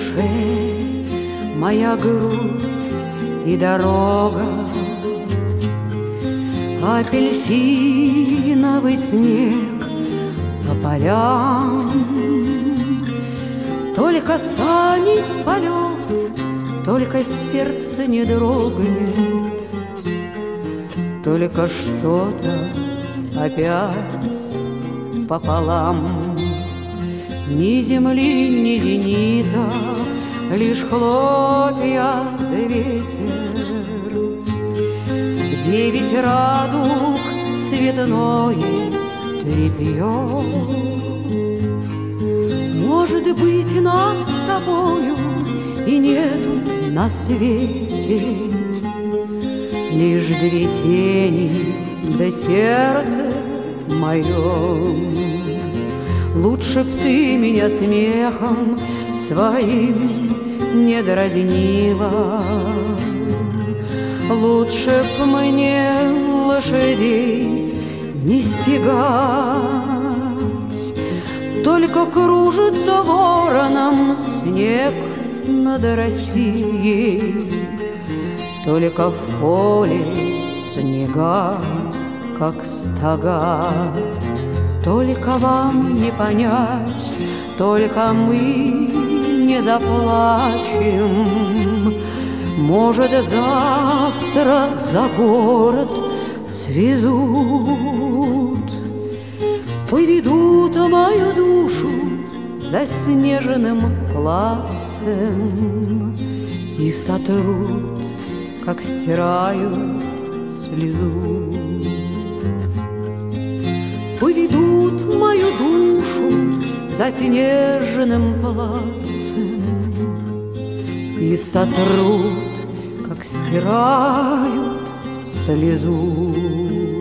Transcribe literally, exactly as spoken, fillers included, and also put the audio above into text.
душе моя грусть и дорога, апельсиновый снег по полям. Только сани в полет, только сердце не дрогнет, только что-то опять пополам. Ни земли, ни зенита, лишь хлопья да ветер. Где ведь радуг цветное трепье. Может быть, нас с тобою и нету на свете, лишь две тени да сердце мое. Лучше б ты меня смехом своим не дразнила, лучше б мне лошадей не стегать. Только кружится вороном снег над Россией, только в поле снега, как стога. Только вам не понять, только мы не заплачем. Может, завтра за город свезут, поведут мою душу заснеженным плацем и сотрут, как стирают слезу. Поведут мою душу заснеженным плацем и сотрут, как стирают слезу.